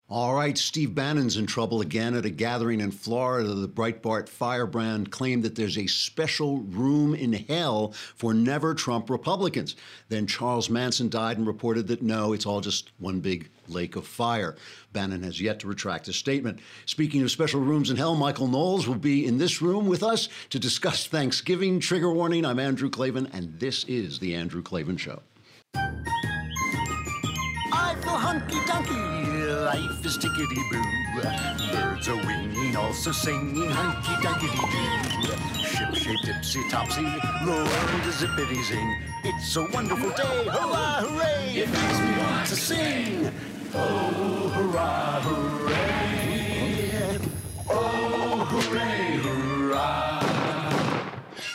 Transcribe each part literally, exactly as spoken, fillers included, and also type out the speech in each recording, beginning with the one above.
All right, Steve Bannon's in trouble again at a gathering in Florida. The Breitbart firebrand claimed that there's a special room in hell for never Trump Republicans. Then Charles Manson died and reported that no, it's all just one big lake of fire. Bannon has yet to retract his statement. Speaking of special rooms in hell, Michael Knowles will be in this room with us to discuss Thanksgiving. Trigger warning, I'm Andrew Klavan, and this is The Andrew Klavan Show. I feel hunky-dunky, life is tickety-boo. Birds are winging, also singing hunky-dunky-doo. Ship-shape, tipsy-topsy, the world is zippity-zing. It's a wonderful day, hurrah, hooray! It makes me want to sing. Oh, hurrah, hooray! Oh, hooray, hurrah!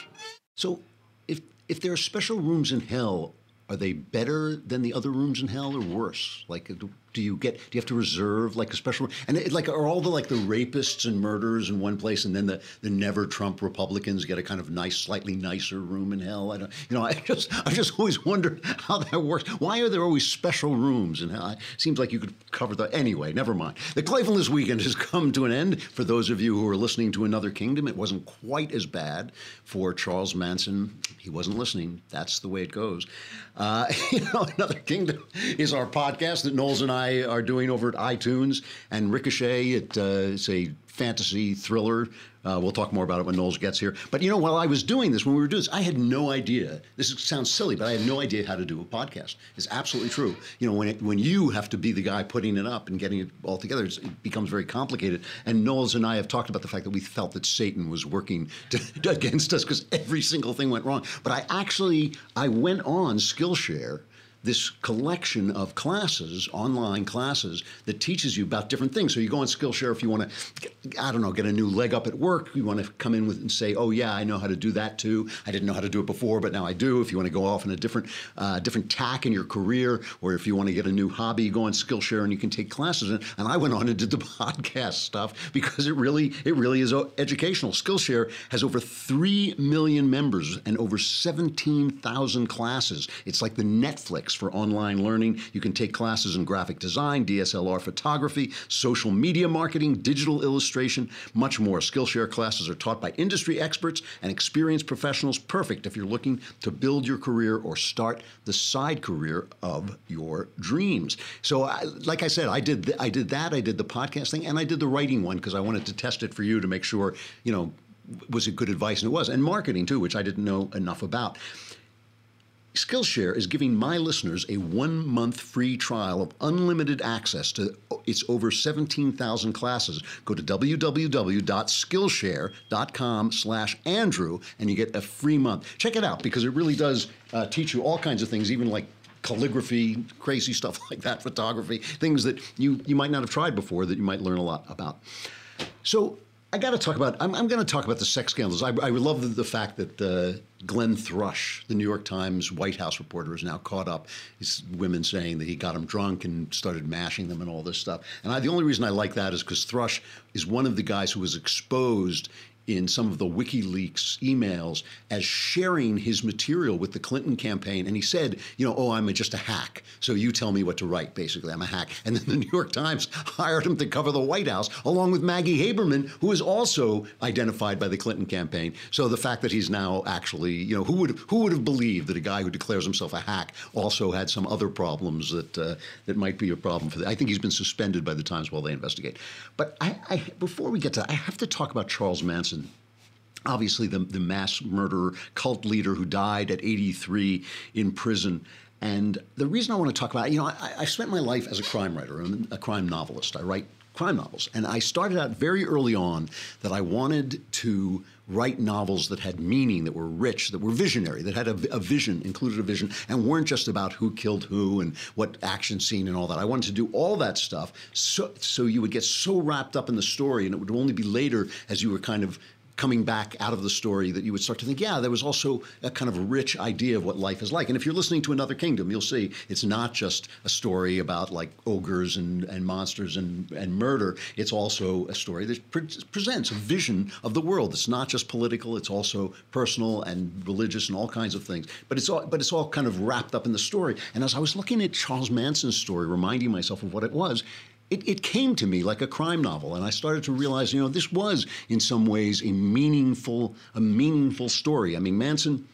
So, if if there are special rooms in hell, are they better than the other rooms in hell or worse? Like, do you get, do you have to reserve like a special, and it, like, are all the, like the rapists and murderers in one place and then the, the never Trump Republicans get a kind of nice, slightly nicer room in hell? I don't, you know, I just, I just always wondered how that works. Why are there always special rooms in hell? It seems like you could cover the, anyway, never mind. The Klavanless Weekend has come to an end. For those of you who are listening to Another Kingdom, it wasn't quite as bad for Charles Manson. He wasn't listening. That's the way it goes. Uh, you know, Another Kingdom is our podcast that Knowles and I are doing over at iTunes, and Ricochet. It, uh, it's a fantasy thriller. Uh, we'll talk more about it when Knowles gets here. But, you know, while I was doing this, when we were doing this, I had no idea. This sounds silly, but I had no idea how to do a podcast. It's absolutely true. You know, when it, when you have to be the guy putting it up and getting it all together, it's, it becomes very complicated. And Knowles and I have talked about the fact that we felt that Satan was working to, against us because every single thing went wrong. But I actually, I went on Skillshare, this collection of classes, online classes, that teaches you about different things. So you go on Skillshare if you want to, I don't know, get a new leg up at work. You want to come in with and say, oh yeah, I know how to do that too. I didn't know how to do it before, but now I do. If you want to go off in a different uh, different tack in your career, or if you want to get a new hobby, you go on Skillshare and you can take classes. And, and I went on and did the podcast stuff because it really, it really is educational. Skillshare has over three million members and over seventeen thousand classes. It's like the Netflix for online learning. You can take classes in graphic design, D S L R photography, social media marketing, digital illustration, much more. Skillshare classes are taught by industry experts and experienced professionals, perfect if you're looking to build your career or start the side career of your dreams. So, I, like I said, I did th- I did that. I did the podcast thing, and I did the writing one because I wanted to test it for you to make sure, you know, was it good advice? And it was. And marketing too, which I didn't know enough about. Skillshare is giving my listeners a one-month free trial of unlimited access to its over seventeen thousand classes. Go to www.skillshare.com slash Andrew and you get a free month. Check it out because it really does uh, teach you all kinds of things, even like calligraphy, crazy stuff like that, photography, things that you, you might not have tried before that you might learn a lot about. So I got to talk about, I'm, I'm going to talk about the sex scandals. I, I love the, the fact that uh, Glenn Thrush, the New York Times White House reporter, is now caught up. It's women saying that he got them drunk and started mashing them and all this stuff. And I, the only reason I like that is because Thrush is one of the guys who was exposed in some of the WikiLeaks emails as sharing his material with the Clinton campaign. And he said, you know, oh, I'm a, just a hack. So you tell me what to write, basically. I'm a hack. And then the New York Times hired him to cover the White House, along with Maggie Haberman, who is also identified by the Clinton campaign. So the fact that he's now actually, you know, who would who would have believed that a guy who declares himself a hack also had some other problems that uh, that might be a problem for them. I think he's been suspended by the Times while they investigate. But I, I, before we get to that, I have to talk about Charles Manson. Obviously, the, the mass murderer, cult leader who died at eighty-three in prison. And the reason I want to talk about it, you know, I, I spent my life as a crime writer. I'm a crime novelist. I write crime novels. And I started out very early on that I wanted to write novels that had meaning, that were rich, that were visionary, that had a, a vision, included a vision, and weren't just about who killed who and what action scene and all that. I wanted to do all that stuff so, so you would get so wrapped up in the story, and it would only be later as you were kind of coming back out of the story that you would start to think, yeah, there was also a kind of a rich idea of what life is like. And if you're listening to Another Kingdom, you'll see it's not just a story about like ogres and, and monsters and, and murder. It's also a story that pre- presents a vision of the world. It's not just political. It's also personal and religious and all kinds of things. But it's all, but it's all kind of wrapped up in the story. And as I was looking at Charles Manson's story, reminding myself of what it was, it, it came to me like a crime novel, and I started to realize, you know, this was in some ways a meaningful, a meaningful story. I mean, Manson,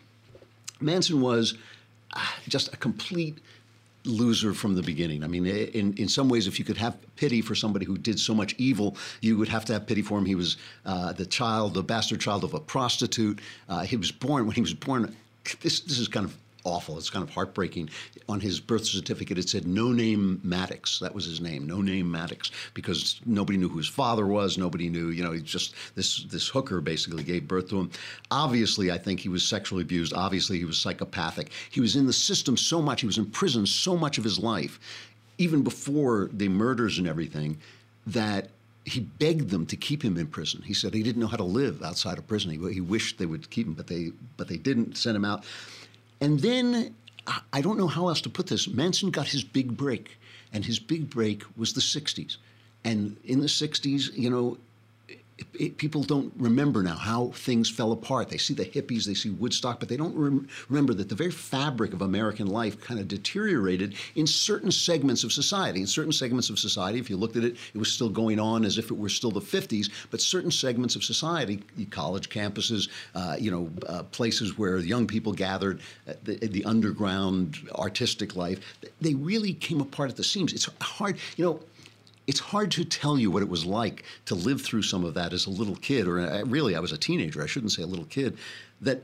Manson was uh, just a complete loser from the beginning. I mean, in, in some ways, if you could have pity for somebody who did so much evil, you would have to have pity for him. He was uh, the child, the bastard child of a prostitute. Uh, he was born, when he was born, this, this is kind of awful. It's kind of heartbreaking. On his birth certificate, it said No Name Maddox. That was his name, No Name Maddox, because nobody knew who his father was. Nobody knew, you know, he just, this this hooker basically gave birth to him. Obviously, I think he was sexually abused. Obviously, he was psychopathic. He was in the system so much. He was in prison so much of his life, even before the murders and everything, that he begged them to keep him in prison. He said he didn't know how to live outside of prison. He, he wished they would keep him, but they but they didn't send him out. And then, I don't know how else to put this, Manson got his big break, and his big break was the sixties. And in the sixties, you know, it, it, people don't remember now how things fell apart. They see the hippies, they see Woodstock, but they don't rem remember that the very fabric of American life kind of deteriorated in certain segments of society. In certain segments of society, if you looked at it, it was still going on as if it were still the fifties, but certain segments of society, college campuses, uh, you know, uh, places where young people gathered, uh, the, the underground artistic life, they really came apart at the seams. It's hard, you know, it's hard to tell you what it was like to live through some of that as a little kid, or uh, really I was a teenager, I shouldn't say a little kid, that,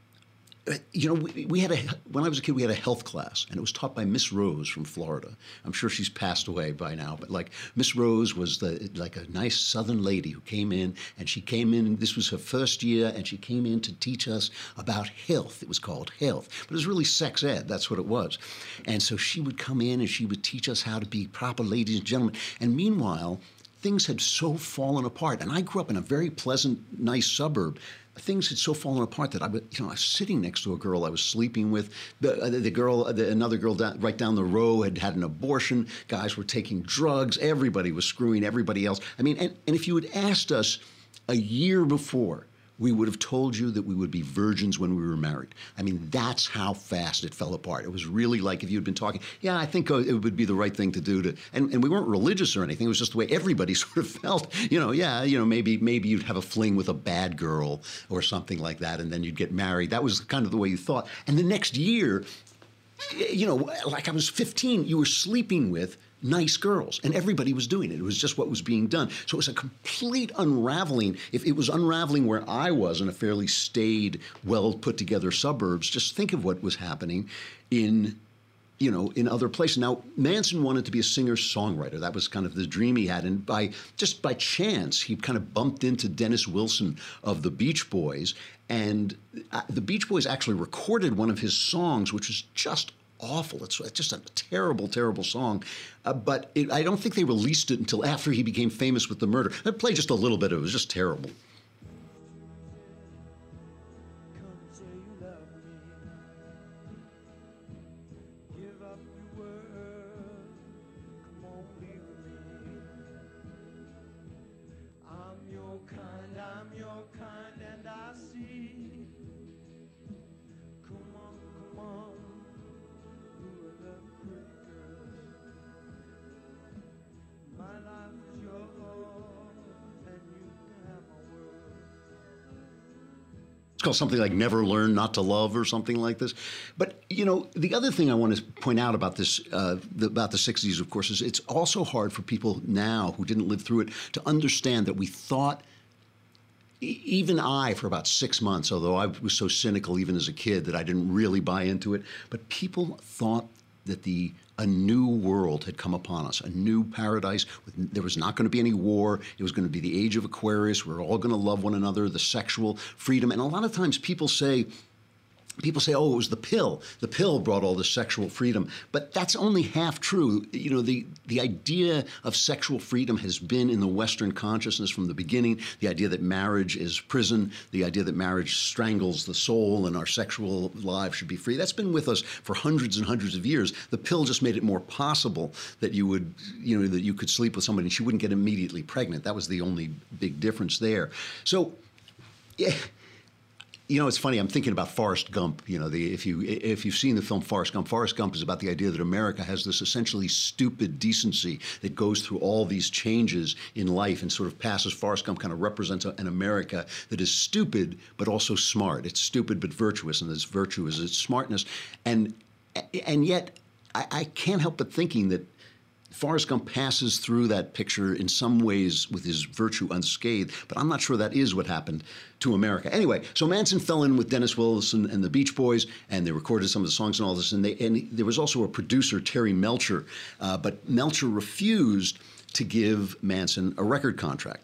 uh, you know, we, we had a, when I was a kid, we had a health class, and it was taught by Miss Rose from Florida. I'm sure she's passed away by now, but like Miss Rose was the, like a nice Southern lady who came in, and she came in, this was her first year, and she came in to teach us about health. It was called health, but it was really sex ed, that's what it was. And so she would come in and she would teach us how to be proper ladies and gentlemen. And meanwhile, things had so fallen apart. And I grew up in a very pleasant, nice suburb. Things had so fallen apart that I, you know, I was sitting next to a girl I was sleeping with. The, uh, the girl, the, another girl down, right down the row had had an abortion. Guys were taking drugs. Everybody was screwing everybody else. I mean, and, and if you had asked us a year before, we would have told you that we would be virgins when we were married. I mean, that's how fast it fell apart. It was really like if you'd been talking, yeah, I think it would be the right thing to do to, and, and we weren't religious or anything. It was just the way everybody sort of felt. You know, yeah, you know, maybe maybe you'd have a fling with a bad girl or something like that, and then you'd get married. That was kind of the way you thought. And the next year, you know, like I was fifteen, you were sleeping with nice girls, and everybody was doing it. It was just what was being done. So it was a complete unraveling. If it was unraveling where I was in a fairly staid, well put together suburbs, just think of what was happening in, you know, in other places. Now, Manson wanted to be a singer-songwriter. That was kind of the dream he had. And by just by chance, he kind of bumped into Dennis Wilson of the Beach Boys. And uh, the Beach Boys actually recorded one of his songs, which was just awful. It's, it's just a terrible, terrible song. Uh, but it, I don't think they released it until after he became famous with the murder. I played just a little bit of it. It was just terrible. Called something like Never Learn Not to Love or something like this. But, you know, the other thing I want to point out about this, uh, the, about the sixties, of course, is it's also hard for people now who didn't live through it to understand that we thought, e even I, for about six months, although I was so cynical even as a kid that I didn't really buy into it, but people thought that the a new world had come upon us, a new paradise. There was not going to be any war. It was going to be the age of Aquarius. We we're all going to love one another, the sexual freedom. And a lot of times people say, People say, oh, it was the pill. The pill brought all this sexual freedom. But that's only half true. You know, the, the idea of sexual freedom has been in the Western consciousness from the beginning. The idea that marriage is prison, the idea that marriage strangles the soul and our sexual lives should be free. That's been with us for hundreds and hundreds of years. The pill just made it more possible that you would, you know, that you could sleep with somebody and she wouldn't get immediately pregnant. That was the only big difference there. So, yeah. You know, it's funny. I'm thinking about Forrest Gump. You know, the, if you if you've seen the film Forrest Gump, Forrest Gump is about the idea that America has this essentially stupid decency that goes through all these changes in life and sort of passes. Forrest Gump kind of represents an America that is stupid but also smart. It's stupid but virtuous, and its virtue is its smartness. And and yet, I, I can't help but thinking that Forrest Gump passes through that picture in some ways with his virtue unscathed, but I'm not sure that is what happened to America. Anyway, so Manson fell in with Dennis Wilson and the Beach Boys, and they recorded some of the songs and all this, and, they, and there was also a producer, Terry Melcher, uh, but Melcher refused to give Manson a record contract.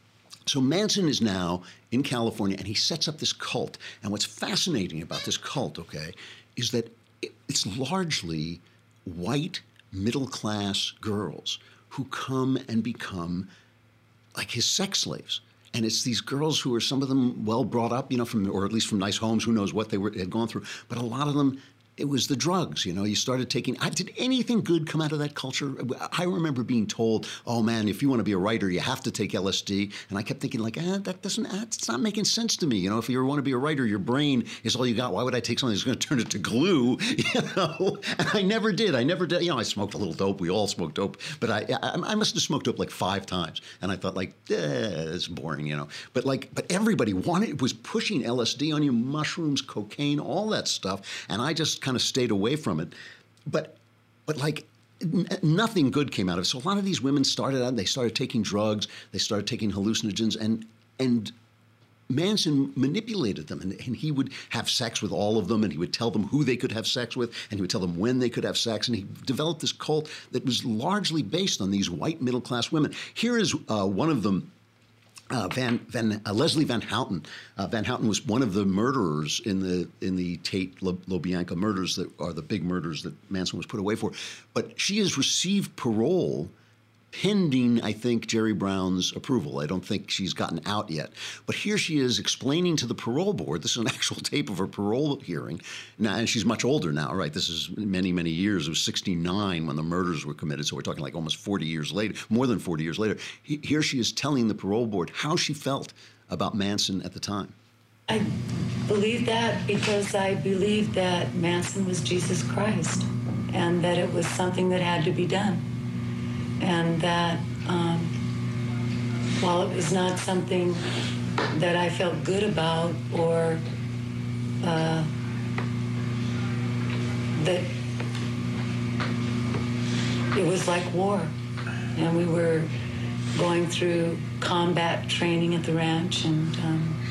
So Manson is now in California, and he sets up this cult, and what's fascinating about this cult, okay, is that it, it's largely white, middle-class girls who come and become like his sex slaves. And it's these girls who are, some of them well brought up, you know, from, or at least from nice homes, who knows what they were, had gone through. But a lot of them, it was the drugs, you know. You started taking, did anything good come out of that culture? I remember being told, oh man, if you want to be a writer, you have to take L S D. And I kept thinking like, ah, that doesn't, ah, it's not making sense to me. You know, if you want to be a writer, your brain is all you got. Why would I take something that's going to turn it to glue? You know, and I never did. I never did. You know, I smoked a little dope. We all smoked dope. But I, I, I must have smoked dope like five times. And I thought like, eh, it's boring, you know. But like, but everybody wanted, was pushing L S D on you, mushrooms, cocaine, all that stuff. And I just kind of stayed away from from it, but but like n- nothing good came out of it. So a lot of these women started out, they started taking drugs, they started taking hallucinogens, and and Manson manipulated them, and, and he would have sex with all of them, and he would tell them who they could have sex with, and he would tell them when they could have sex, and he developed this cult that was largely based on these white middle-class women. Here is uh, one of them. Uh, Van, Van uh, Leslie Van Houten. Uh, Van Houten was one of the murderers in the in the Tate LaBianca murders that are the big murders that Manson was put away for. But she has received parole pending, I think, Jerry Brown's approval. I don't think she's gotten out yet. But here she is explaining to the parole board. This is an actual tape of her parole hearing. Now, and she's much older now, right? This is many, many years. It was sixty-nine when the murders were committed. So we're talking like almost forty years later, more than forty years later. He, here she is telling the parole board how she felt about Manson at the time. I believe that because I believe that Manson was Jesus Christ and that it was something that had to be done. And that um, while it was not something that I felt good about or uh, that it was like war. And we were going through combat training at the ranch and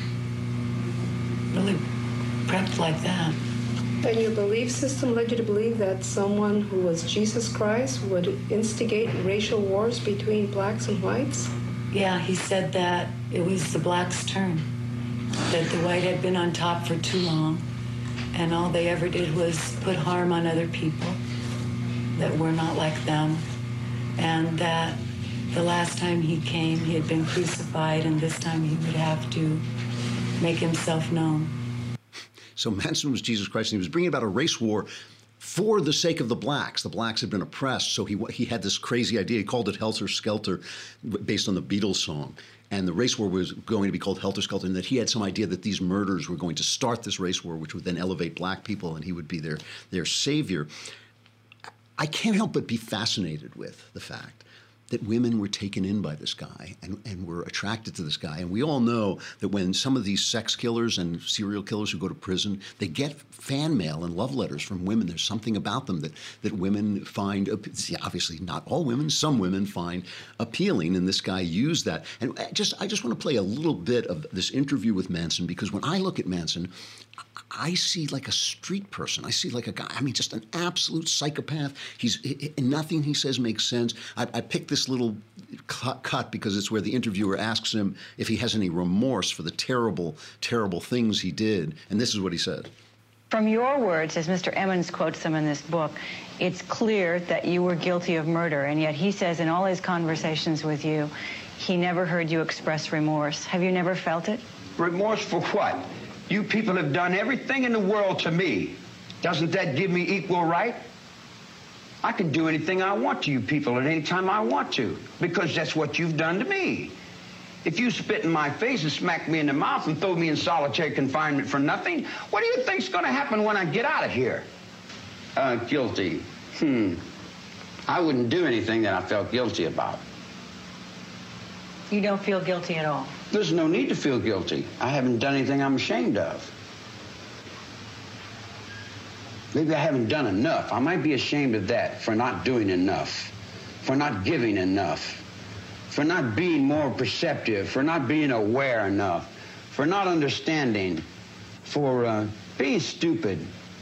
um, really prepped like that. And your belief system led you to believe that someone who was Jesus Christ would instigate racial wars between blacks and whites? Yeah, he said that it was the blacks' turn, that the white had been on top for too long, and all they ever did was put harm on other people that were not like them, and that the last time he came, he had been crucified, and this time he would have to make himself known. So Manson was Jesus Christ, and he was bringing about a race war for the sake of the blacks. The blacks had been oppressed, so he he had this crazy idea. He called it Helter Skelter, based on the Beatles song. And the race war was going to be called Helter Skelter, and that he had some idea that these murders were going to start this race war, which would then elevate black people, and he would be their, their savior. I can't help but be fascinated with the fact that women were taken in by this guy and, and were attracted to this guy. And we all know that when some of these sex killers and serial killers who go to prison, they get fan mail and love letters from women. There's something about them that, that women find, obviously not all women, some women find appealing, and this guy used that. And I just, I just want to play a little bit of this interview with Manson, because when I look at Manson, I see like a street person. I see like a guy, I mean, just an absolute psychopath. He's, he, nothing he says makes sense. I, I picked this little cut, cut because it's where the interviewer asks him if he has any remorse for the terrible, terrible things he did. And this is what he said. From your words, as Mister Emmons quotes them in this book, it's clear that you were guilty of murder, and yet he says in all his conversations with you, he never heard you express remorse. Have you never felt it? Remorse for what? You people have done everything in the world to me. Doesn't that give me equal right? I can do anything I want to you people at any time I want to, because that's what you've done to me. If you spit in my face and smack me in the mouth and throw me in solitary confinement for nothing, what do you think's going to happen when I get out of here? Uh, guilty. Hmm. I wouldn't do anything that I felt guilty about. You don't feel guilty at all? There's no need to feel guilty. I haven't done anything I'm ashamed of. Maybe I haven't done enough. I might be ashamed of that, for not doing enough, for not giving enough, for not being more perceptive, for not being aware enough, for not understanding, for uh, being stupid.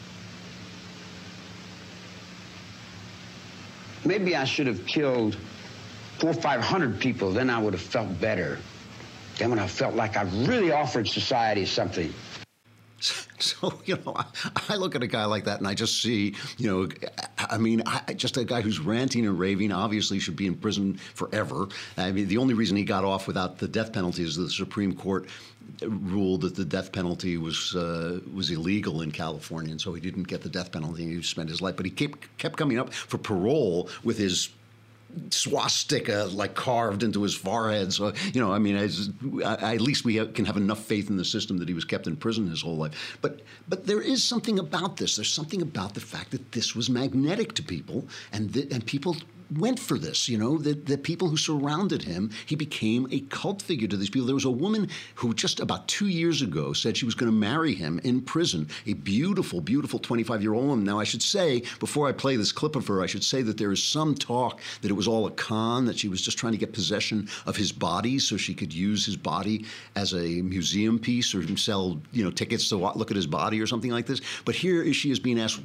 Maybe I should have killed four or five hundred people, then I would have felt better. Then when I felt like I really offered society something. So, you know, I, I look at a guy like that and I just see, you know, I mean, I, just a guy who's ranting and raving, obviously should be in prison forever. I mean, the only reason he got off without the death penalty is the Supreme Court ruled that the death penalty was uh, was illegal in California, and so he didn't get the death penalty and he spent his life. But he kept, kept coming up for parole with his swastika like carved into his forehead. So, you know, I mean, as, I, at least we have, can have enough faith in the system that he was kept in prison his whole life. But but there is something about this. There's something about the fact that this was magnetic to people, and th- and people went for this, you know, the, the people who surrounded him. He became a cult figure to these people. There was a woman who just about two years ago said she was going to marry him in prison, a beautiful, beautiful twenty-five-year-old woman. Now, I should say, before I play this clip of her, I should say that there is some talk that it was all a con, that she was just trying to get possession of his body so she could use his body as a museum piece or sell, you know, tickets to look at his body or something like this. But here is she is being asked...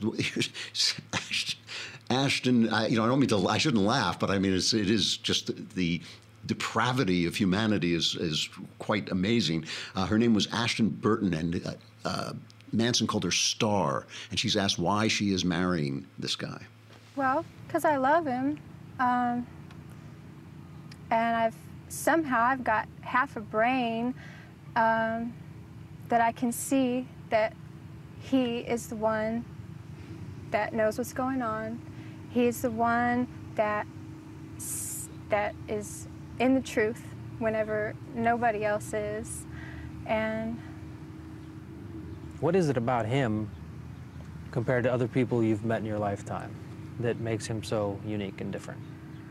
Ashton, I, you know, I don't mean to, I shouldn't laugh, but I mean, it's, it is just the, the depravity of humanity is, is quite amazing. Uh, her name was Ashton Burton, and uh, uh, Manson called her Star, and she's asked why she is marrying this guy. Well, because I love him, um, and I've somehow I've got half a brain um, that I can see that he is the one that knows what's going on. He's the one that that is in the truth whenever nobody else is. And what is it about him compared to other people you've met in your lifetime that makes him so unique and different?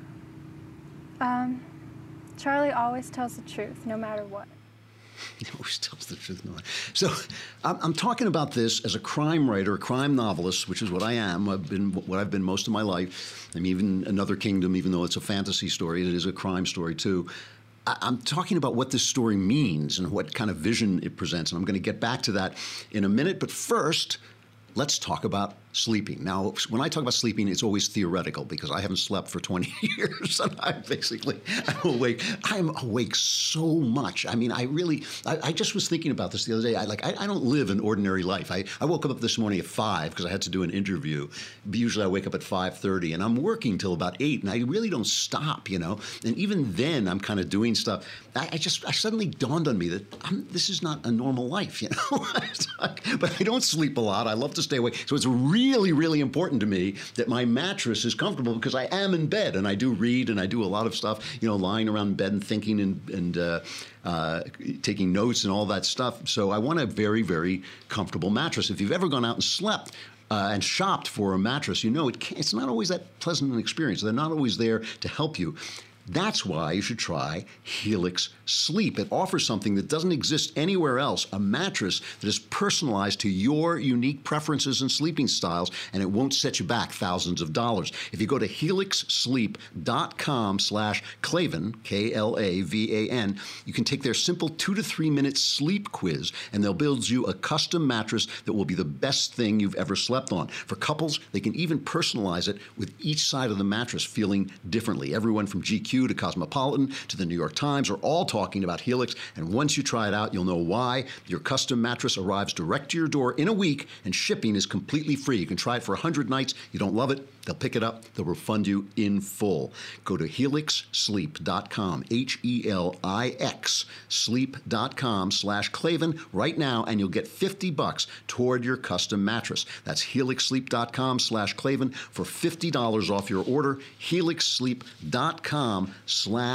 Um, Charlie always tells the truth, no matter what. He always tells the truth. No. So I'm, I'm talking about this as a crime writer, a crime novelist, which is what I am. I've been what I've been most of my life. I'm even Another Kingdom, even though it's a fantasy story, it is a crime story too. I, I'm talking about what this story means and what kind of vision it presents. And I'm going to get back to that in a minute. But first, let's talk about sleeping. Now, when I talk about sleeping, it's always theoretical because I haven't slept for twenty years, and I'm basically I'm awake. I'm awake so much. I mean, I really, I, I just was thinking about this the other day. I like, I, I don't live an ordinary life. I, I woke up this morning at five because I had to do an interview. Usually I wake up at five thirty, and I'm working till about eight, and I really don't stop, you know? And even then, I'm kind of doing stuff. I, I just, I suddenly dawned on me that I'm, this is not a normal life, you know? But I don't sleep a lot. I love to stay awake. So it's really really, really important to me that my mattress is comfortable because I am in bed and I do read and I do a lot of stuff, you know, lying around in bed and thinking and, and uh, uh, taking notes and all that stuff. So I want a very, very comfortable mattress. If you've ever gone out and slept uh, and shopped for a mattress, you know it can't, it's not always that pleasant an experience. They're not always there to help you. That's why you should try Helix Sleep. It offers something that doesn't exist anywhere else, a mattress that is personalized to your unique preferences and sleeping styles, and it won't set you back thousands of dollars. If you go to helix sleep dot com slash Klavan, K L A V A N, you can take their simple two to three minute sleep quiz, and they'll build you a custom mattress that will be the best thing you've ever slept on. For couples, they can even personalize it with each side of the mattress feeling differently. Everyone from G Q to Cosmopolitan to the New York Times are all talking about Helix, and once you try it out, you'll know why. Your custom mattress arrives direct to your door in a week, and shipping is completely free. You can try it for one hundred nights. You don't love it, they'll pick it up. They'll refund you in full. Go to helix sleep dot com, H E L I X, sleep dot com slash Klavan right now, and you'll get fifty bucks toward your custom mattress. That's helix sleep dot com slash Klavan for fifty dollars off your order. helix sleep dot com slash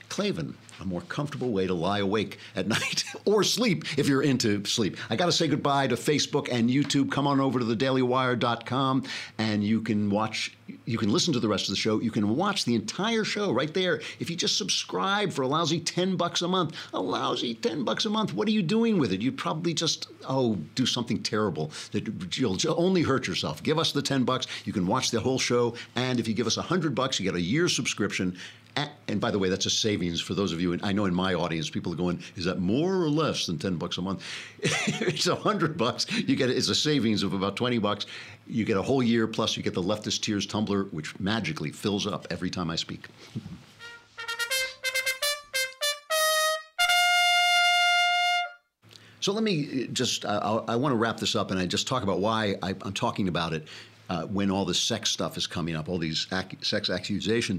Klavan, a more comfortable way to lie awake at night or sleep if you're into sleep. I got to say goodbye to Facebook and YouTube. Come on over to the daily wire dot com and you can watch, you can listen to the rest of the show. You can watch the entire show right there. If you just subscribe for a lousy ten bucks a month, a lousy ten bucks a month, what are you doing with it? You'd probably just, oh, do something terrible that you'll only hurt yourself. Give us the ten bucks. You can watch the whole show. And if you give us a hundred bucks, you get a year's subscription. And by the way, that's a savings for those of you, and I know in my audience, people are going, is that more or less than ten bucks a month? It's a hundred bucks. You get, it's a savings of about twenty bucks. You get a whole year, plus you get the Leftist Tears tumbler, which magically fills up every time I speak. So let me just, uh, I, I want to wrap this up and I just talk about why I, I'm talking about it uh, when all this sex stuff is coming up, all these ac- sex accusations.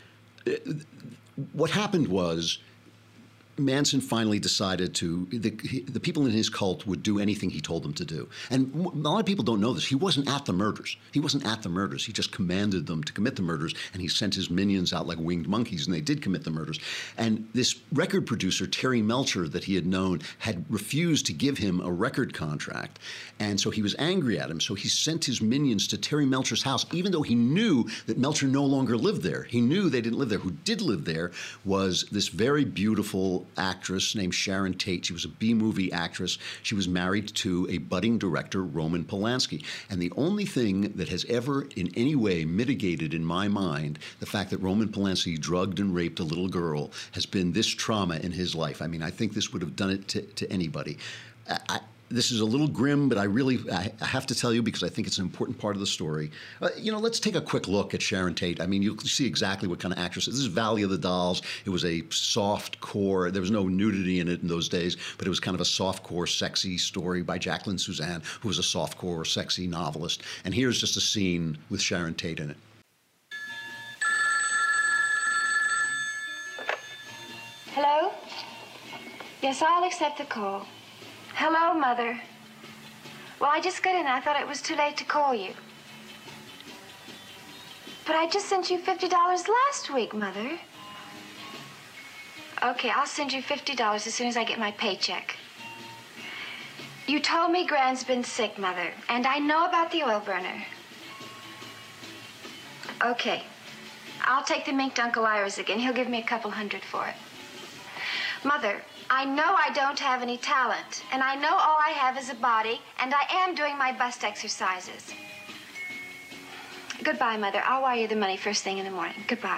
What happened was Manson finally decided to, the, the people in his cult would do anything he told them to do. And a lot of people don't know this. He wasn't at the murders. He wasn't at the murders. He just commanded them to commit the murders, and he sent his minions out like winged monkeys, and they did commit the murders. And this record producer, Terry Melcher, that he had known, had refused to give him a record contract. And so he was angry at him. So he sent his minions to Terry Melcher's house, even though he knew that Melcher no longer lived there. He knew they didn't live there. Who did live there was this very beautiful actress named Sharon Tate. She was a B-movie actress. She was married to a budding director, Roman Polanski. And the only thing that has ever in any way mitigated in my mind the fact that Roman Polanski drugged and raped a little girl has been this trauma in his life. I mean, I think this would have done it to, to anybody. I, I, This is a little grim, but I really I have to tell you because I think it's an important part of the story. Uh, you know, let's take a quick look at Sharon Tate. I mean, you'll see exactly what kind of actress. This is Valley of the Dolls. It was a soft core. There was no nudity in it in those days, but it was kind of a soft core, sexy story by Jacqueline Suzanne, who was a soft core, sexy novelist. And here's just a scene with Sharon Tate in it. Hello? Yes, I'll accept the call. Hello, Mother. Well, I just got in. I thought it was too late to call you. But I just sent you fifty dollars last week, Mother. Okay, I'll send you fifty dollars as soon as I get my paycheck. You told me Gran's been sick, Mother, and I know about the oil burner. Okay. I'll take the mink to Uncle Ira's again. He'll give me a couple hundred for it. Mother, I know I don't have any talent, and I know all I have is a body, and I am doing my bust exercises. Goodbye, Mother. I'll wire you the money first thing in the morning. Goodbye.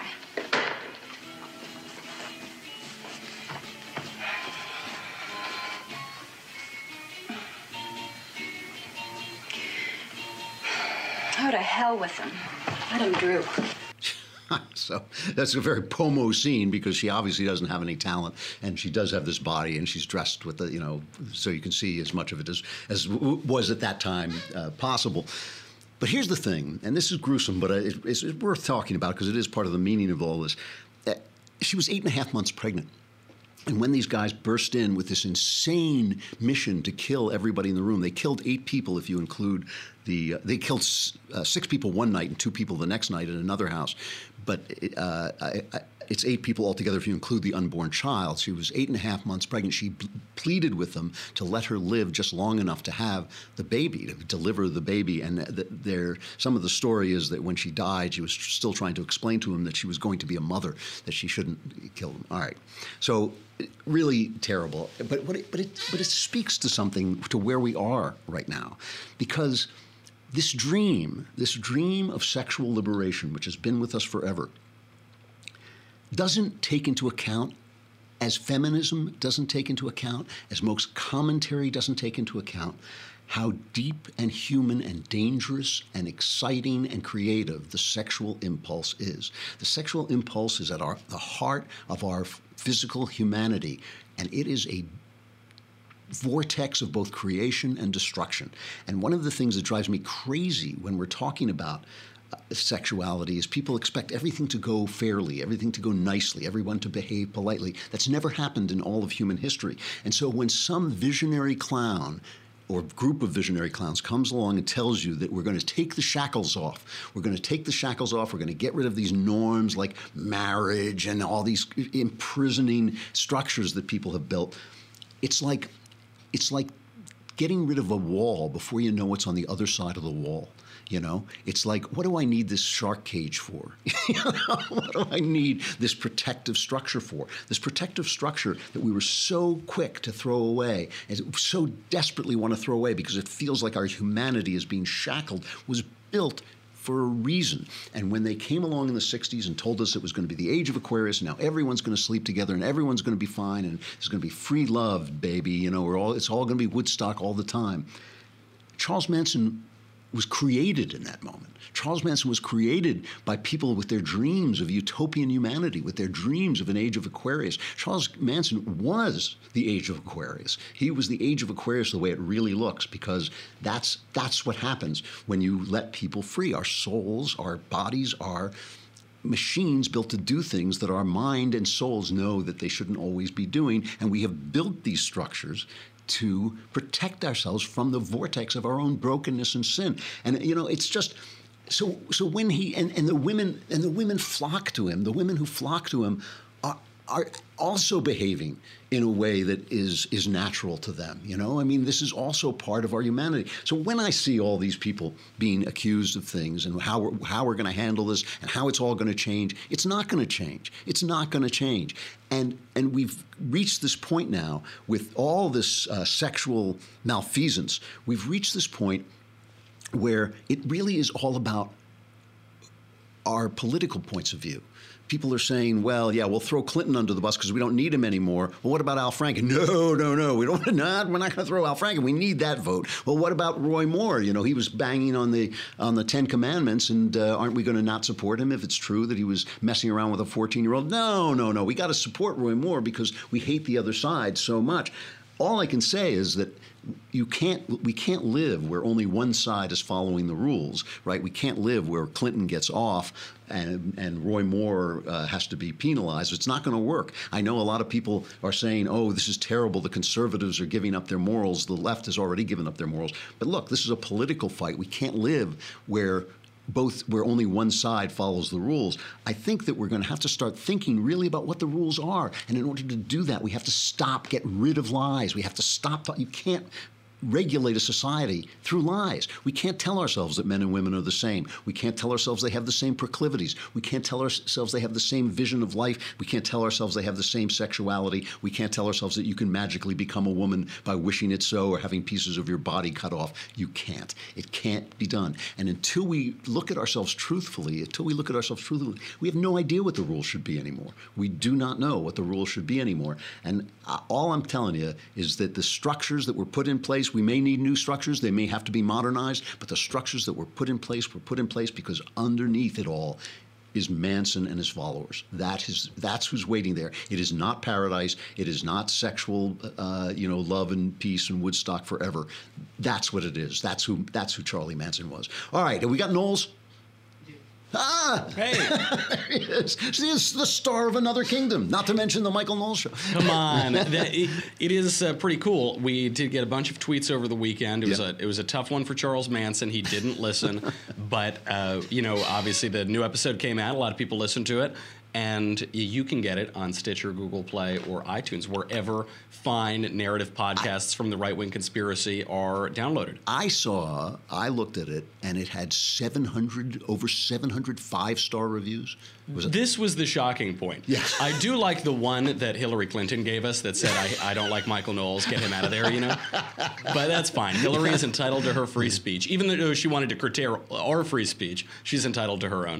Oh, to hell with them. Let him droop. So that's a very Pomo scene because she obviously doesn't have any talent, and she does have this body, and she's dressed with the, you know, so you can see as much of it as, as was at that time uh, possible. But here's the thing, and this is gruesome, but it, it's, it's worth talking about because it is part of the meaning of all this. Uh, she was eight and a half months pregnant. And when these guys burst in with this insane mission to kill everybody in the room, they killed eight people if you include the, uh, they killed uh, six people one night and two people the next night in another house. But uh, I, I, it's eight people altogether if you include the unborn child. She was eight and a half months pregnant. She b- pleaded with them to let her live just long enough to have the baby, to deliver the baby. And th- there, some of the story is that when she died, she was still trying to explain to him that she was going to be a mother, that she shouldn't kill him. All right. So really terrible. But, but, it, but, it, but it speaks to something, to where we are right now. Because this dream, this dream of sexual liberation, which has been with us forever, doesn't take into account, as feminism doesn't take into account, as most commentary doesn't take into account, how deep and human and dangerous and exciting and creative the sexual impulse is. The sexual impulse is at our, the heart of our physical humanity, and it is a vortex of both creation and destruction. And one of the things that drives me crazy when we're talking about uh, sexuality is people expect everything to go fairly, everything to go nicely, everyone to behave politely. That's never happened in all of human history. And so when some visionary clown or group of visionary clowns comes along and tells you that we're going to take the shackles off. We're going to take the shackles off. We're going to get rid of these norms like marriage and all these imprisoning structures that people have built. It's like, it's like getting rid of a wall before you know what's on the other side of the wall. You know, it's like, what do I need this shark cage for? You know, what do I need this protective structure for? This protective structure that we were so quick to throw away, and so desperately want to throw away because it feels like our humanity is being shackled, was built for a reason. And when they came along in the sixties and told us it was going to be the age of Aquarius, now everyone's going to sleep together and everyone's going to be fine and there's going to be free love, baby, you know, we're all, it's all going to be Woodstock all the time. Charles Manson was created in that moment. Charles Manson was created by people with their dreams of utopian humanity, with their dreams of an age of Aquarius. Charles Manson was the age of Aquarius. He was the age of Aquarius the way it really looks, because that's that's what happens when you let people free. Our souls, our bodies are machines built to do things that our mind and souls know that they shouldn't always be doing, and we have built these structures to protect ourselves from the vortex of our own brokenness and sin. And, you know, it's just, so so when he, and, and the women, and the women flock to him, the women who flock to him are, are also behaving in a way that is is natural to them, you know? I mean, this is also part of our humanity. So when I see all these people being accused of things and how we're, how we're going to handle this and how it's all going to change, it's not going to change. It's not going to change. And and we've reached this point now with all this uh, sexual malfeasance. We've reached this point where it really is all about our political points of view. People are saying, well, yeah, we'll throw Clinton under the bus because we don't need him anymore. Well, what about Al Franken? No, no, no, we don't. Not, we're not going to throw Al Franken. We need that vote. Well, what about Roy Moore? You know, he was banging on the on the Ten Commandments, and uh, aren't we going to not support him if it's true that he was messing around with a fourteen-year-old? No, no, no. We got to support Roy Moore because we hate the other side so much. All I can say is that you can't, we can't live where only one side is following the rules, right? We can't live where Clinton gets off and, and Roy Moore uh, has to be penalized. It's not going to work. I know a lot of people are saying, oh, this is terrible. The conservatives are giving up their morals. The left has already given up their morals. But look, this is a political fight. We can't live where both where only one side follows the rules. I think that we're going to have to start thinking really about what the rules are. And in order to do that, we have to stop, get rid of lies. We have to stop. You can't regulate a society through lies. We can't tell ourselves that men and women are the same. We can't tell ourselves they have the same proclivities. We can't tell ourselves they have the same vision of life. We can't tell ourselves they have the same sexuality. We can't tell ourselves that you can magically become a woman by wishing it so or having pieces of your body cut off. You can't. It can't be done. And until we look at ourselves truthfully, until we look at ourselves truthfully, we have no idea what the rules should be anymore. We do not know what the rules should be anymore. And uh, all I'm telling you is that the structures that were put in place, we may need new structures, they may have to be modernized, but the structures that were put in place were put in place because underneath it all is Manson and his followers. That is, that's who's waiting there. It is not paradise. It is not sexual, uh, you know, love and peace and Woodstock forever. That's what it is. That's who, that's who Charlie Manson was. All right, have we got Knowles? Ah! Hey! There he is. He's the star of Another Kingdom, not to mention the Michael Knowles Show. Come on. that, it, it is uh, pretty cool. We did get a bunch of tweets over the weekend. It was, Yeah. a, it was a tough one for Charles Manson. He didn't listen. But, uh, you know, obviously the new episode came out. A lot of people listened to it. And you can get it on Stitcher, Google Play, or iTunes, wherever fine narrative podcasts from the Right Wing Conspiracy are downloaded. I saw, I looked at it, and it had seven hundred, over seven hundred five-star reviews. Was it? This was the shocking point. Yes. I do like the one that Hillary Clinton gave us that said, I, I don't like Michael Knowles, get him out of there, you know? But that's fine. Hillary is entitled to her free speech. Even though she wanted to curtail our free speech, she's entitled to her own.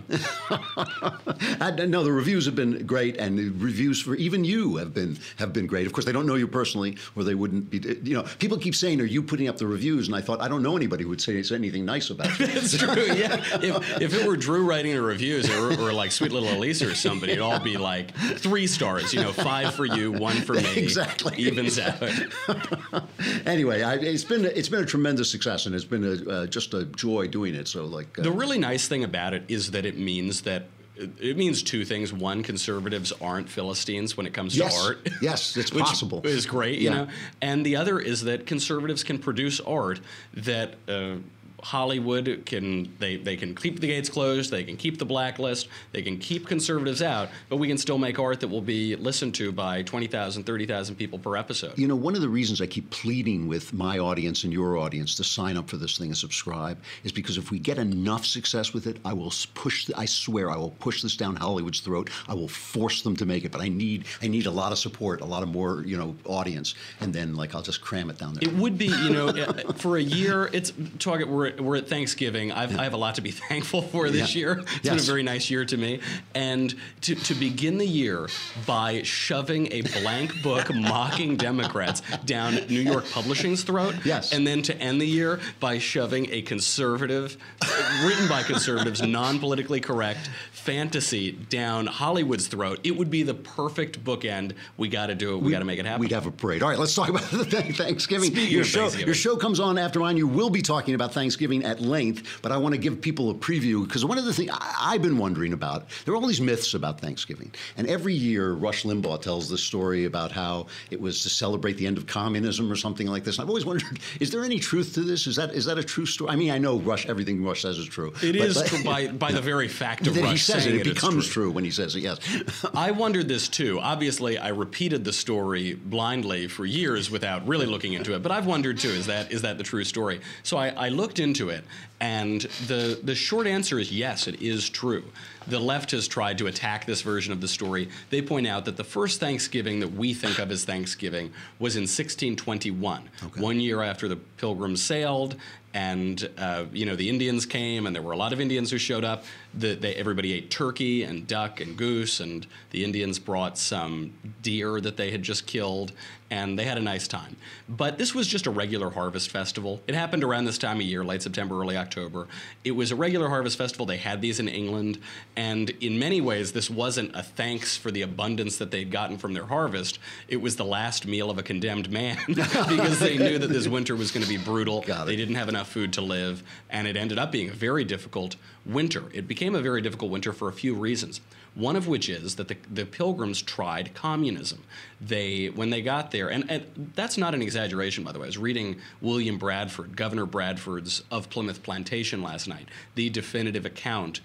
I, no, the reviews have been great, and the reviews for even you have been have been great. Of course, they don't know you personally, or they wouldn't be. You know, people keep saying, "Are you putting up the reviews?" And I thought, I don't know anybody who would say, say anything nice about you. That's true. Yeah. If, if it were Drew writing the reviews, or, or like Sweet Little Elisa or somebody, it'd all be like three stars. You know, five for you, one for me. Exactly. Evens out. Anyway, I, it's been it's been a tremendous success, and it's been a, uh, just a joy doing it. So, like, uh, The really nice thing about it is that it means that it, it means two things. One, conservatives aren't Philistines when it comes Yes. to art. Yes, it's which possible. is great, you Yeah. know. And the other is that conservatives can produce art that uh, Hollywood can they, they can keep the gates closed, they can keep the blacklist, they can keep conservatives out, but we can still make art that will be listened to by twenty thousand, thirty thousand people per episode. You know, one of the reasons I keep pleading with my audience and your audience to sign up for this thing and subscribe is because if we get enough success with it, I will s- push, I swear, I will push this down Hollywood's throat. I will force them to make it, but I need I need a lot of support, a lot of more, you know, audience, and then, like, I'll just cram it down there. It would be, you know, uh, for a year, it's, talk, we're, we're at Thanksgiving. I've, I have a lot to be thankful for this Yeah. year. It's been a Yes. very nice year to me. And to, to begin the year by shoving a blank book mocking Democrats down New York Publishing's throat. Yes. And then to end the year by shoving a conservative, written by conservatives, non-politically correct fantasy down Hollywood's throat. It would be the perfect bookend. We got to do it. We, got to make it happen. We'd have a parade. All right, let's talk about the thing, Thanksgiving. Speaking your of show, Thanksgiving. your show comes on after mine. You will be talking about Thanksgiving at length, but I want to give people a preview because one of the things I, I've been wondering about, there are all these myths about Thanksgiving, and every year Rush Limbaugh tells this story about how it was to celebrate the end of communism or something like this. And I've always wondered, is there any truth to this? Is that is that a true story? I mean, I know Rush, everything Rush says is true. It but- is but- true by, by the very fact of that Rush he says saying it, it it's becomes true. true when he says it. Yes. I wondered this too. Obviously, I repeated the story blindly for years without really looking into it. But I've wondered too: is that is that the true story? So I, I looked into it, and the the short answer is yes, it is true. The left has tried to attack this version of the story. They point out that the first Thanksgiving that we think of as Thanksgiving was in sixteen twenty-one, Okay. one year after the Pilgrims sailed. And uh, you know, the Indians came, and there were a lot of Indians who showed up. The, they, everybody ate turkey and duck and goose, and the Indians brought some deer that they had just killed, and they had a nice time. But this was just a regular harvest festival. It happened around this time of year, late September, early October. It was a regular harvest festival. They had these in England, and in many ways, this wasn't a thanks for the abundance that they'd gotten from their harvest. It was the last meal of a condemned man because they knew that this winter was going to be brutal. Got it. They didn't have enough food to live, and it ended up being a very difficult winter. It became a very difficult winter for a few reasons. One of which is that the, the Pilgrims tried communism. They, when they got there, and, and that's not an exaggeration, by the way. I was reading William Bradford, Governor Bradford's Of Plymouth Plantation last night, the definitive account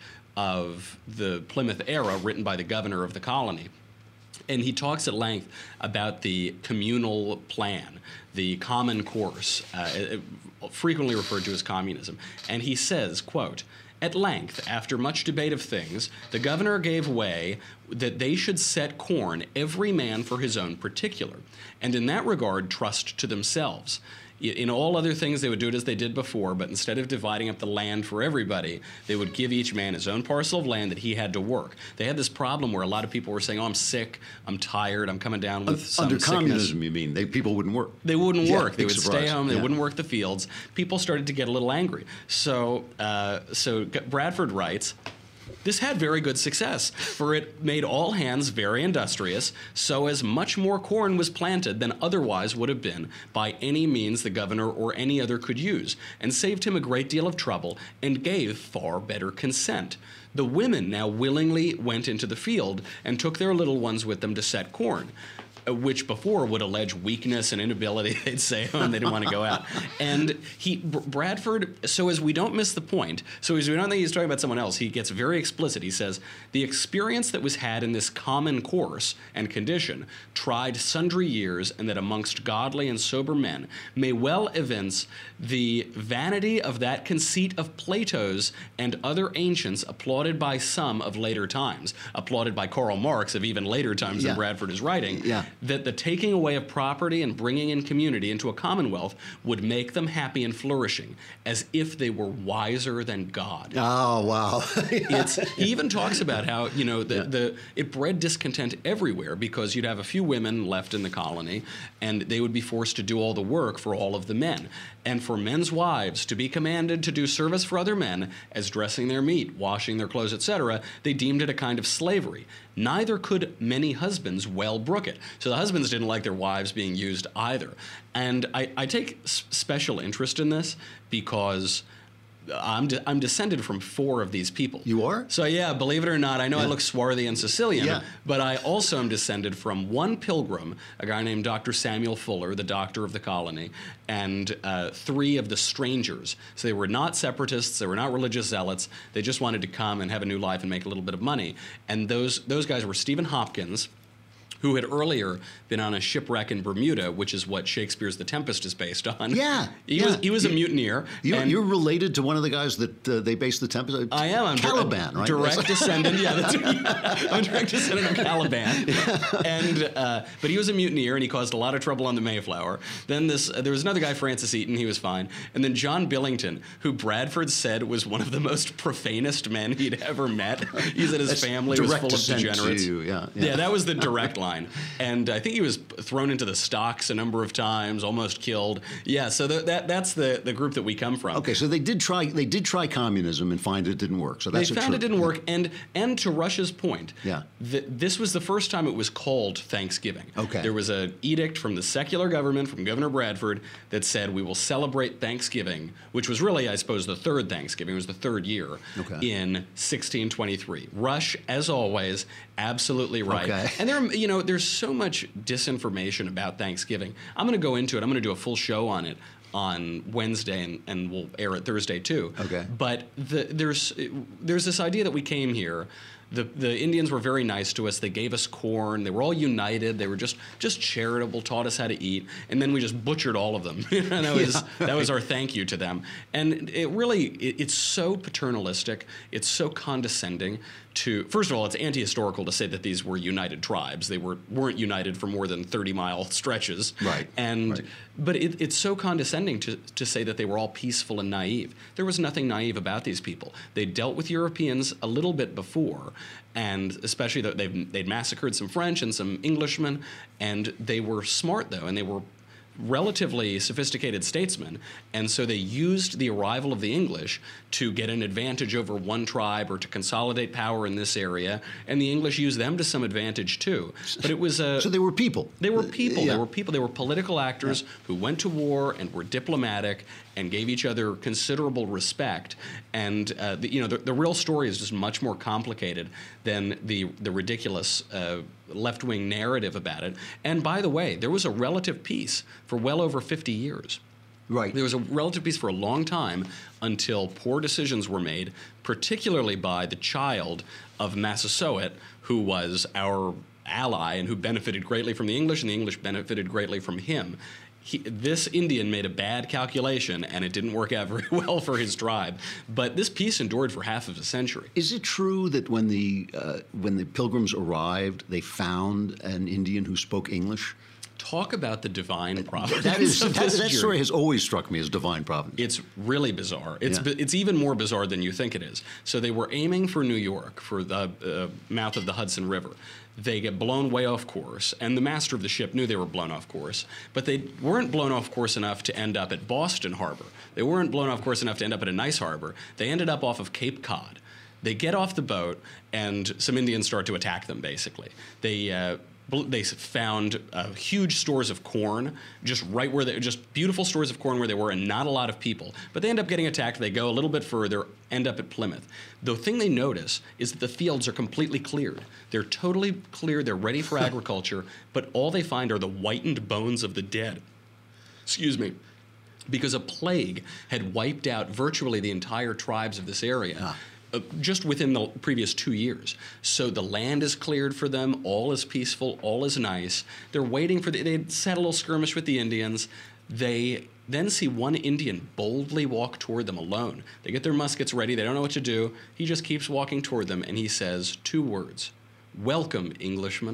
of the Plymouth era written by the governor of the colony. And he talks at length about the communal plan, the common course, uh, frequently referred to as communism. And he says, quote, "At length, after much debate of things, the governor gave way that they should set corn every man for his own particular, and in that regard trust to themselves. In all other things, they would do it as they did before, but instead of dividing up the land for everybody, they would give each man his own parcel of land that he had to work." They had this problem where a lot of people were saying, "Oh, I'm sick, I'm tired, I'm coming down with some Under sickness." communism, you mean? They, people wouldn't work. They wouldn't Yeah, work. They big would surprise. stay home. They Yeah. wouldn't work the fields. People started to get a little angry. So, uh, so Bradford writes, "This had very good success, for it made all hands very industrious, so as much more corn was planted than otherwise would have been by any means the governor or any other could use, and saved him a great deal of trouble, and gave far better consent. The women now willingly went into the field, and took their little ones with them to set corn, which before would allege weakness and inability. They'd say, oh, and they didn't want to go out." And he, Bradford, so as we don't miss the point, so as we don't think he's talking about someone else, he gets very explicit. He says, "The experience that was had in this common course and condition, tried sundry years, and that amongst godly and sober men, may well evince the vanity of that conceit of Plato's and other ancients, applauded by some of later times," applauded by Karl Marx of even later times Yeah. than Bradford is writing, Yeah. that the taking away of property and bringing in community into a commonwealth would make them happy and flourishing, as if they were wiser than God. Oh, wow. It's, he even talks about how, you know, the, the it bred discontent everywhere because you'd have a few women left in the colony and they would be forced to do all the work for all of the men. And for men's wives to be commanded to do service for other men, as dressing their meat, washing their clothes, et cetera, they deemed it a kind of slavery. Neither could many husbands well brook it. So the husbands didn't like their wives being used either. And I, I take s- special interest in this because I'm de- I'm descended from four of these people. You are? So yeah, believe it or not, I know Yeah. I look swarthy and Sicilian, Yeah. but I also am descended from one pilgrim, a guy named Doctor Samuel Fuller, the doctor of the colony, and uh, three of the strangers. So they were not separatists, they were not religious zealots. They just wanted to come and have a new life and make a little bit of money. And those those guys were Stephen Hopkins, who had earlier been on a shipwreck in Bermuda, which is what Shakespeare's The Tempest is based on. Yeah, he yeah. was he was You- a mutineer. You, and you're related to one of the guys that uh, they based the Tempest. I am. I'm Caliban, right? Direct descendant. Yeah, that's, yeah, I'm a direct descendant of Caliban. And uh, but he was a mutineer, and he caused a lot of trouble on the Mayflower. Then this uh, there was another guy, Francis Eaton. He was fine. And then John Billington, who Bradford said was one of the most profanest men he'd ever met. He said his That's family was direct full of descent to degenerates. you, yeah, yeah. yeah, that was the direct line. And I think he was thrown into the stocks a number of times, almost killed. Yeah, so th- that that's the, the group that we come from. Okay, so they did try. They did try communism and find it didn't work. So that's They a found truth. it didn't work, and and to Russia's point, Yeah. th- this was the first time it was called Thanksgiving. Okay. There was an edict from the secular government, from Governor Bradford, that said we will celebrate Thanksgiving, which was really, I suppose, the third Thanksgiving. It was the third year Okay. in sixteen twenty-three. Rush, as always, absolutely right. Okay. And there, you know, there's so much disinformation about Thanksgiving. I'm going to go into it. I'm going to do a full show on it on Wednesday, and, and we'll air it Thursday too. Okay. But the, there's there's this idea that we came here. The the Indians were very nice to us. They gave us corn. They were all united. They were just just charitable, taught us how to eat, and then we just butchered all of them. and that was Yeah, that was our thank you to them. And it really it, it's so paternalistic. It's so condescending. To first of all, it's anti-historical to say that these were united tribes. They were weren't united for more than thirty mile stretches. Right. And right. but it, it's so condescending to to say that they were all peaceful and naive. There was nothing naive about these people. They dealt with Europeans a little bit before, and especially that they've they'd massacred some French and some Englishmen, and they were smart though, and they were relatively sophisticated statesmen, and so they used the arrival of the English to get an advantage over one tribe or to consolidate power in this area, and the English used them to some advantage too. But it was a So they were people. they were people. Yeah. They were people. They were political actors who went to war and were diplomatic and gave each other considerable respect. And uh, the, you know, the, the real story is just much more complicated than the the ridiculous uh, left-wing narrative about it. And by the way, there was a relative peace for well over fifty years. Right. There was a relative peace for a long time until poor decisions were made, particularly by the child of Massasoit, who was our ally and who benefited greatly from the English, and the English benefited greatly from him. He, this Indian made a bad calculation, and it didn't work out very well for his tribe. But this peace endured for half of a century. Is it true that when the uh, when the Pilgrims arrived, they found an Indian who spoke English? Talk about the divine providence. That is of that, this that journey. story has always struck me as divine providence. It's really bizarre. It's Yeah. bi- it's even more bizarre than you think it is. So they were aiming for New York, for the uh, mouth of the Hudson River. They get blown way off course, and the master of the ship knew they were blown off course, but they weren't blown off course enough to end up at Boston Harbor. They weren't blown off course enough to end up at a nice harbor. They ended up off of Cape Cod. They get off the boat, and some Indians start to attack them, basically. They uh, bl- they s- found uh, huge stores of corn, just right where they, just beautiful stores of corn where they were, and not a lot of people. But they end up getting attacked. They go a little bit further, end up at Plymouth. The thing they notice is that the fields are completely cleared. They're totally clear. They're ready for agriculture, but all they find are the whitened bones of the dead. Excuse me. Because a plague had wiped out virtually the entire tribes of this area. Ah. Uh, just within the previous two years. So the land is cleared for them, all is peaceful, all is nice. They're waiting for the, they'd had a little skirmish with the Indians. They then see one Indian boldly walk toward them alone. They get their muskets ready, they don't know what to do. He just keeps walking toward them and he says two words. Welcome, Englishman.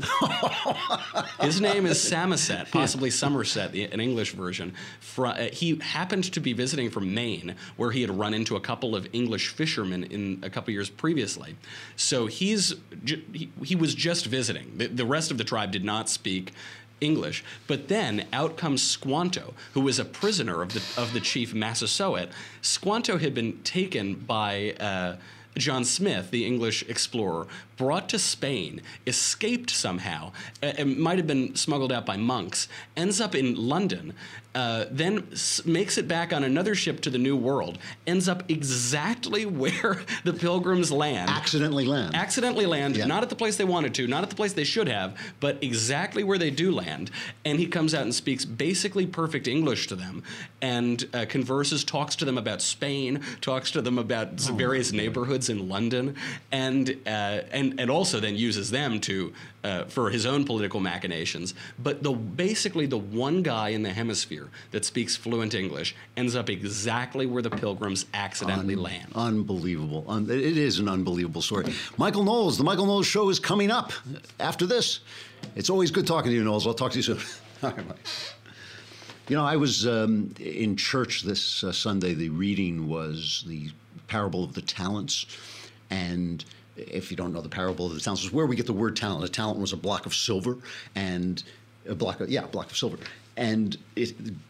His name is Samoset, possibly Somerset, the, an English version. Fr- uh, he happened to be visiting from Maine, where he had run into a couple of English fishermen in a couple years previously. So he's ju- he, he was just visiting. The, the rest of the tribe did not speak English. But then out comes Squanto, who was a prisoner of the of the chief Massasoit. Squanto had been taken by. Uh, John Smith, the English explorer, brought to Spain, escaped somehow, uh, it might have been smuggled out by monks, ends up in London, uh, then s- makes it back on another ship to the New World, ends up exactly where the Pilgrims land. Accidentally land. Accidentally land, Yeah. not at the place they wanted to, not at the place they should have, but exactly where they do land. And he comes out and speaks basically perfect English to them, and uh, converses, talks to them about Spain, talks to them about Oh, various neighborhoods in London, and uh, and and also then uses them to uh, for his own political machinations. But the basically the one guy in the hemisphere that speaks fluent English ends up exactly where the Pilgrims accidentally Un- land. Unbelievable. Un- it is an unbelievable story. Michael Knowles, the Michael Knowles Show is coming up after this. It's always good talking to you, Knowles. I'll talk to you soon. All right, Mike. You know, I was um, in church this uh, Sunday. The reading was the parable of the talents. And if you don't know the parable of the talents, it's where we get the word talent. A talent was a block of silver and a block of, yeah, a block of silver. And it,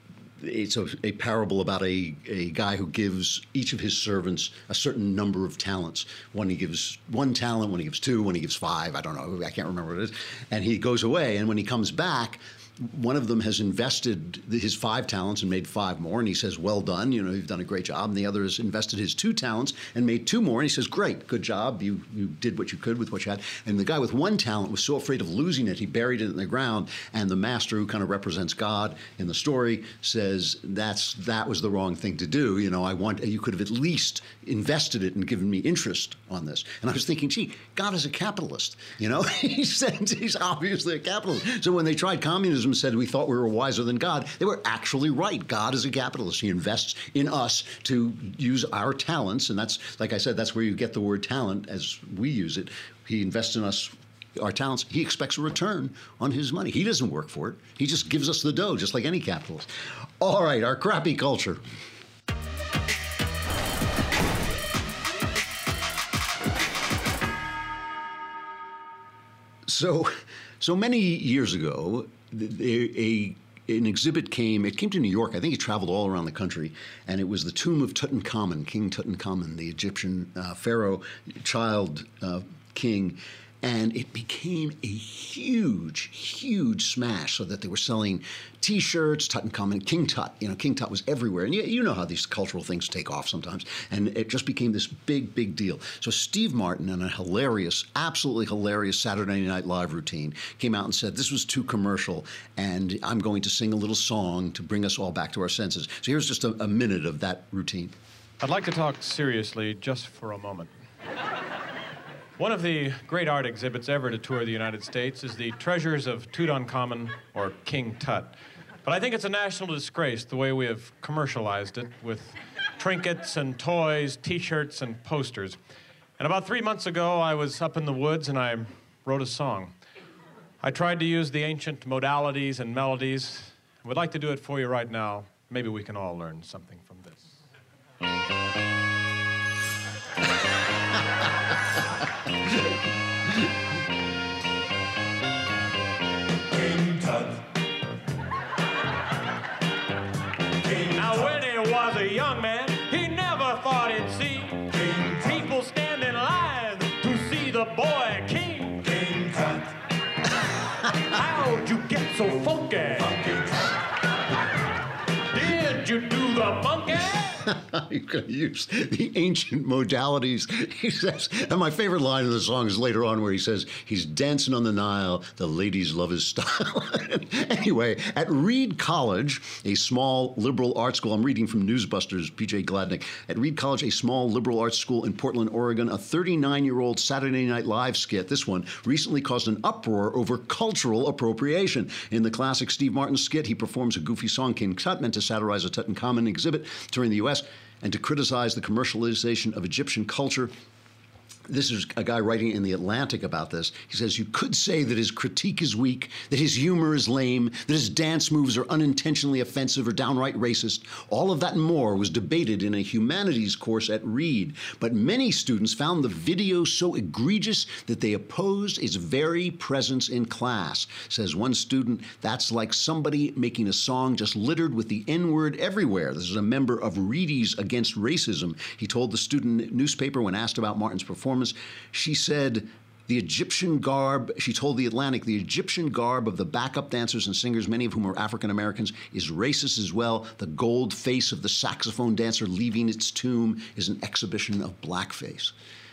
it's a, a parable about a, a guy who gives each of his servants a certain number of talents. One he gives one talent, one he gives two, one he gives five. I don't know. I can't remember what it is. And he goes away. And when he comes back, one of them has invested his five talents and made five more, and he says, well done, you know, you've done a great job. And the other has invested his two talents and made two more, and he says, great, good job, you, you did what you could with what you had. And the guy with one talent was so afraid of losing it, he buried it in the ground, and the master, who kind of represents God in the story, says, that's that was the wrong thing to do. You know, I want, you could have at least invested it and given me interest on this. And I was thinking, gee, God is a capitalist, you know? he said he's obviously a capitalist. So when they tried communism, said we thought we were wiser than God, they were actually right. God is a capitalist. He invests in us to use our talents, and that's, like I said, that's where you get the word talent as we use it. He invests in us, our talents. He expects a return on his money. He doesn't work for it. He just gives us the dough, just like any capitalist. All right, our crappy culture. So, so many years ago, a, a an exhibit came. It came to New York. I think it traveled all around the country, and it was the tomb of Tutankhamun, King Tutankhamun, the Egyptian uh, pharaoh, child uh, king. And it became a huge, huge smash, so that they were selling T-shirts, Tutankhamun, King Tut. You know, King Tut was everywhere. And you, you know how these cultural things take off sometimes. And it just became this big, big deal. So Steve Martin, in a hilarious, absolutely hilarious Saturday Night Live routine, came out and said, this was too commercial, and I'm going to sing a little song to bring us all back to our senses. So here's just a, a minute of that routine. I'd like to talk seriously just for a moment. One of the great art exhibits ever to tour the United States is the Treasures of Tutankhamun, or King Tut. But I think it's a national disgrace the way we have commercialized it with trinkets and toys, T-shirts and posters. And about three months ago, I was up in the woods and I wrote a song. I tried to use the ancient modalities and melodies. I would like to do it for you right now. Maybe we can all learn something from this. King Tut. Now when he was a young man, he never thought he'd see people stand in line to see the boy king. King Tut. How'd you get so funky? Funky Tut. Did you do the monkey? You're going to use the ancient modalities. He says, and my favorite line in the song is later on where he says, he's dancing on the Nile, the ladies love his style. Anyway, at Reed College, a small liberal arts school, I'm reading from Newsbusters, P J Gladnick. At Reed College, a small liberal arts school in Portland, Oregon, a thirty-nine-year-old Saturday Night Live skit, this one, recently caused an uproar over cultural appropriation. In the classic Steve Martin skit, he performs a goofy song, King Tut, meant to satirize a Tutankhamun exhibit touring the U S and to criticize the commercialization of Egyptian culture. This is a guy writing in The Atlantic about this. He says, you could say that his critique is weak, that his humor is lame, that his dance moves are unintentionally offensive or downright racist. All of that and more was debated in a humanities course at Reed. But many students found the video so egregious that they opposed its very presence in class. Says one student, that's like somebody making a song just littered with the N-word everywhere. This is a member of Reedies Against Racism. He told the student newspaper when asked about Martin's performance, she said, the Egyptian garb, she told The Atlantic, the Egyptian garb of the backup dancers and singers, many of whom are African Americans, is racist as well. The gold face of the saxophone dancer leaving its tomb is an exhibition of blackface.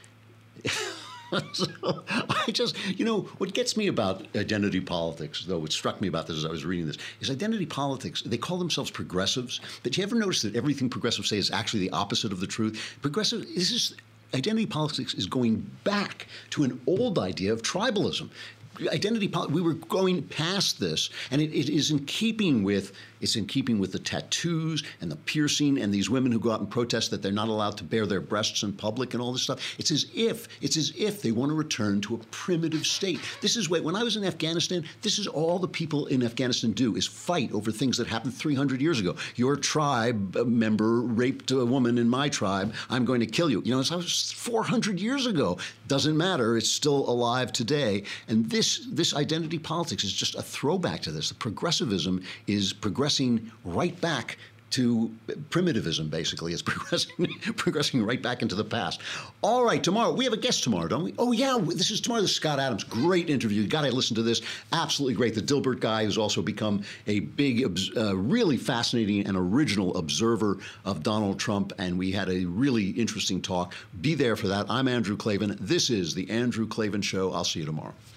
So I just, you know, what gets me about identity politics, though, what struck me about this as I was reading this, is identity politics, they call themselves progressives, but you ever notice that everything progressives say is actually the opposite of the truth? Progressive, this is, identity politics is going back to an old idea of tribalism. Identity politics, we were going past this, and it, it is in keeping with, it's in keeping with the tattoos and the piercing and these women who go out and protest that they're not allowed to bare their breasts in public and all this stuff. It's as if, it's as if they want to return to a primitive state. This is what, when I was in Afghanistan, this is all the people in Afghanistan do, is fight over things that happened three hundred years ago. Your tribe member raped a woman in my tribe, I'm going to kill you. You know, that was four hundred years ago. Doesn't matter, it's still alive today. And this This, this identity politics is just a throwback to this. The progressivism is progressing right back to primitivism, basically. It's progressing, progressing right back into the past. All right, tomorrow, we have a guest tomorrow, don't we? Oh, yeah, this is tomorrow, this is Scott Adams. Great interview. You got to listen to this. Absolutely great. The Dilbert guy who's also become a big, uh, really fascinating and original observer of Donald Trump, and we had a really interesting talk. Be there for that. I'm Andrew Klavan. This is The Andrew Klavan Show. I'll see you tomorrow.